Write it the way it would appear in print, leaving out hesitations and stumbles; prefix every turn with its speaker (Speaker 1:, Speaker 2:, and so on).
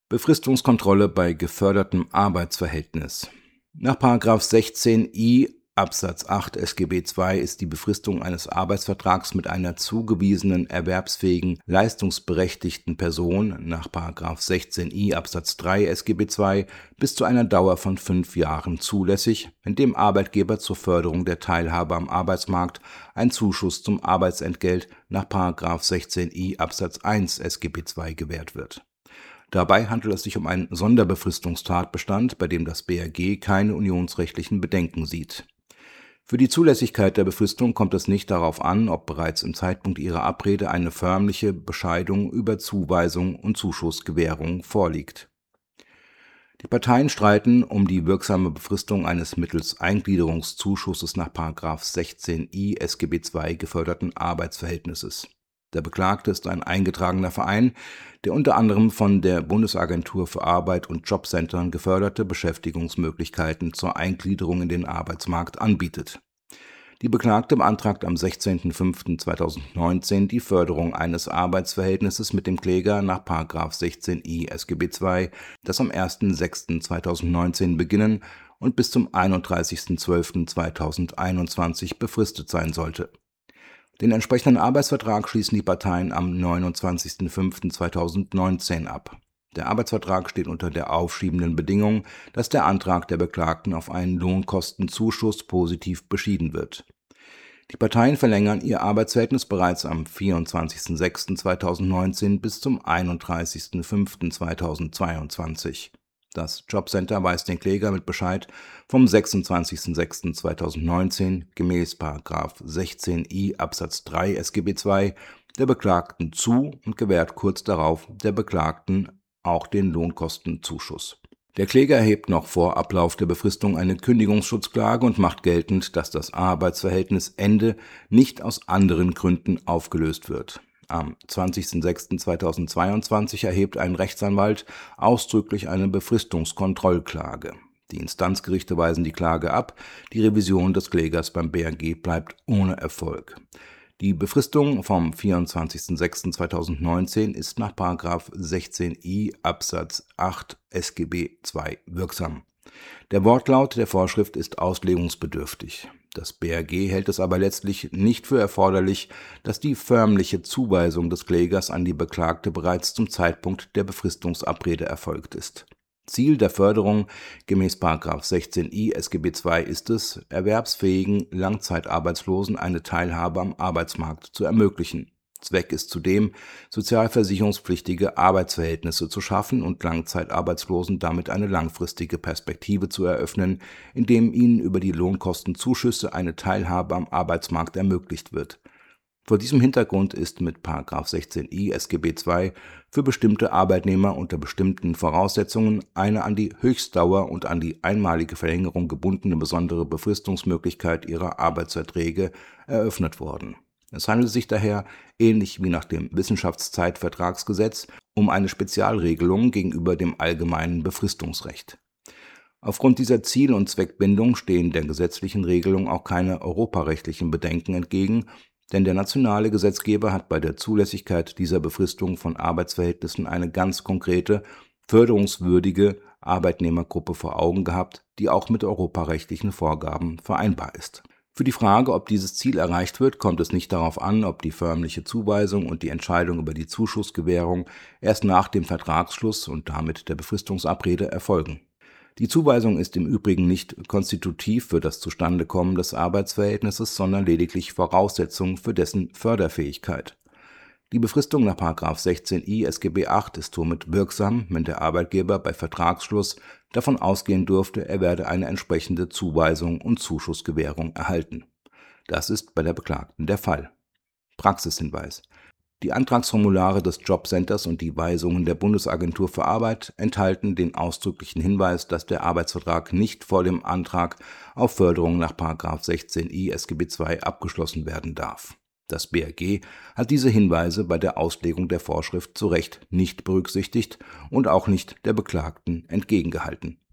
Speaker 1: Befristungskontrolle bei gefördertem Arbeitsverhältnis. Nach § 16i Absatz 8 SGB II ist die Befristung eines Arbeitsvertrags mit einer zugewiesenen erwerbsfähigen, leistungsberechtigten Person nach § 16i Absatz 3 SGB II bis zu einer Dauer von 5 Jahren zulässig, wenn dem Arbeitgeber zur Förderung der Teilhabe am Arbeitsmarkt ein Zuschuss zum Arbeitsentgelt nach § 16i Absatz 1 SGB II gewährt wird. Dabei handelt es sich um einen Sonderbefristungstatbestand, bei dem das BRG keine unionsrechtlichen Bedenken sieht. Für die Zulässigkeit der Befristung kommt es nicht darauf an, ob bereits im Zeitpunkt ihrer Abrede eine förmliche Bescheidung über Zuweisung und Zuschussgewährung vorliegt. Die Parteien streiten um die wirksame Befristung eines mittels Eingliederungszuschusses nach § 16i SGB II geförderten Arbeitsverhältnisses. Der Beklagte ist ein eingetragener Verein, der unter anderem von der Bundesagentur für Arbeit und Jobcentern geförderte Beschäftigungsmöglichkeiten zur Eingliederung in den Arbeitsmarkt anbietet. Die Beklagte beantragt am 16.05.2019 die Förderung eines Arbeitsverhältnisses mit dem Kläger nach § 16i SGB II, das am 01.06.2019 beginnen und bis zum 31.12.2021 befristet sein sollte. Den entsprechenden Arbeitsvertrag schließen die Parteien am 29.05.2019 ab. Der Arbeitsvertrag steht unter der aufschiebenden Bedingung, dass der Antrag der Beklagten auf einen Lohnkostenzuschuss positiv beschieden wird. Die Parteien verlängern ihr Arbeitsverhältnis bereits am 24.06.2019 bis zum 31.05.2022. Das Jobcenter weist den Kläger mit Bescheid vom 26.06.2019 gemäß § 16i Absatz 3 SGB II der Beklagten zu und gewährt kurz darauf der Beklagten auch den Lohnkostenzuschuss. Der Kläger erhebt noch vor Ablauf der Befristung eine Kündigungsschutzklage und macht geltend, dass das Arbeitsverhältnisende nicht aus anderen Gründen aufgelöst wird. Am 20.06.2022 erhebt ein Rechtsanwalt ausdrücklich eine Befristungskontrollklage. Die Instanzgerichte weisen die Klage ab, die Revision des Klägers beim BRG bleibt ohne Erfolg. Die Befristung vom 24.06.2019 ist nach § 16i Absatz 8 SGB II wirksam. Der Wortlaut der Vorschrift ist auslegungsbedürftig. Das BRG hält es aber letztlich nicht für erforderlich, dass die förmliche Zuweisung des Klägers an die Beklagte bereits zum Zeitpunkt der Befristungsabrede erfolgt ist. Ziel der Förderung gemäß § 16i SGB II ist es, erwerbsfähigen Langzeitarbeitslosen eine Teilhabe am Arbeitsmarkt zu ermöglichen. Zweck ist zudem, sozialversicherungspflichtige Arbeitsverhältnisse zu schaffen und Langzeitarbeitslosen damit eine langfristige Perspektive zu eröffnen, indem ihnen über die Lohnkostenzuschüsse eine Teilhabe am Arbeitsmarkt ermöglicht wird. Vor diesem Hintergrund ist mit § 16i SGB II für bestimmte Arbeitnehmer unter bestimmten Voraussetzungen eine an die Höchstdauer und an die einmalige Verlängerung gebundene besondere Befristungsmöglichkeit ihrer Arbeitsverträge eröffnet worden. Es handelt sich daher, ähnlich wie nach dem Wissenschaftszeitvertragsgesetz, um eine Spezialregelung gegenüber dem allgemeinen Befristungsrecht. Aufgrund dieser Ziel- und Zweckbindung stehen der gesetzlichen Regelung auch keine europarechtlichen Bedenken entgegen, denn der nationale Gesetzgeber hat bei der Zulässigkeit dieser Befristung von Arbeitsverhältnissen eine ganz konkrete, förderungswürdige Arbeitnehmergruppe vor Augen gehabt, die auch mit europarechtlichen Vorgaben vereinbar ist. Für die Frage, ob dieses Ziel erreicht wird, kommt es nicht darauf an, ob die förmliche Zuweisung und die Entscheidung über die Zuschussgewährung erst nach dem Vertragsschluss und damit der Befristungsabrede erfolgen. Die Zuweisung ist im Übrigen nicht konstitutiv für das Zustandekommen des Arbeitsverhältnisses, sondern lediglich Voraussetzung für dessen Förderfähigkeit. Die Befristung nach § 16i SGB VIII ist somit wirksam, wenn der Arbeitgeber bei Vertragsschluss davon ausgehen dürfte, er werde eine entsprechende Zuweisung und Zuschussgewährung erhalten. Das ist bei der Beklagten der Fall. Praxishinweis: Die Antragsformulare des Jobcenters und die Weisungen der Bundesagentur für Arbeit enthalten den ausdrücklichen Hinweis, dass der Arbeitsvertrag nicht vor dem Antrag auf Förderung nach § 16i SGB II abgeschlossen werden darf. Das BRG hat diese Hinweise bei der Auslegung der Vorschrift zu Recht nicht berücksichtigt und auch nicht der Beklagten entgegengehalten